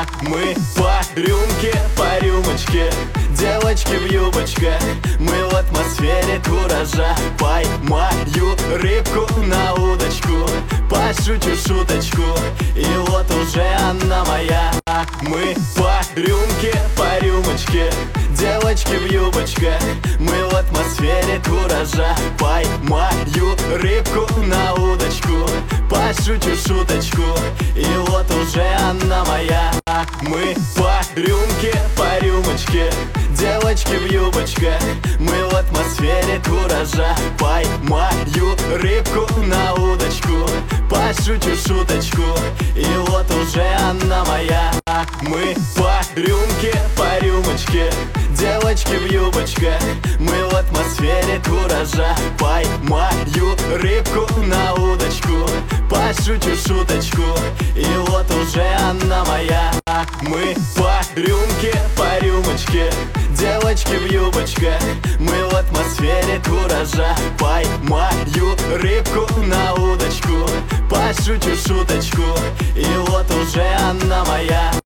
Мы по рюмке, по рюмочке, девочки в юбочках. Мы в атмосфере куража. Поймаю рыбку на удочку, пошучу шуточку, и вот уже она моя. Мы по рюмке, по рюмочке, девочки в юбочках. Мы в атмосфере куража. Поймаю рыбку на удочку, пошучу шуточку, и вот уже она моя. Мы по рюмке, по рюмочке, девочки в юбочках. Мы в атмосфере куража. Поймаю рыбку на удочку, пошучу шуточку, и вот уже она моя. Мы по рюмке, по рюмочке, девочки в юбочках. Мы в атмосфере куража. Поймаю рыбку на удочку, пошучу шуточку, и вот уже она моя. Мы по рюмке, по рюмочке, девочки в юбочках. Мы в атмосфере куража. Поймаю рыбку на удочку, пошучу шуточку,